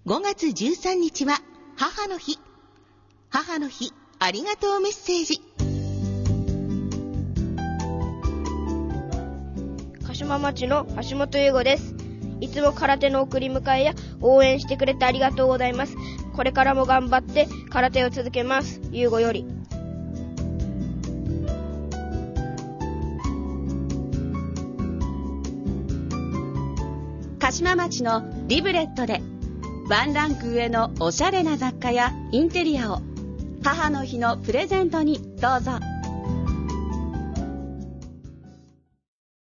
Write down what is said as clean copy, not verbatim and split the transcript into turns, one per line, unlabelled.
5月13日は母の日。母の日ありがとうメッセージ。
鹿島町の橋本優吾です。いつも空手の送り迎えや応援してくれてありがとうございます。これからも頑張って空手を続けます。優吾より。
鹿島町のリブレットでワンランク上のおしゃれな雑貨やインテリアを母の日のプレゼントにどうぞ。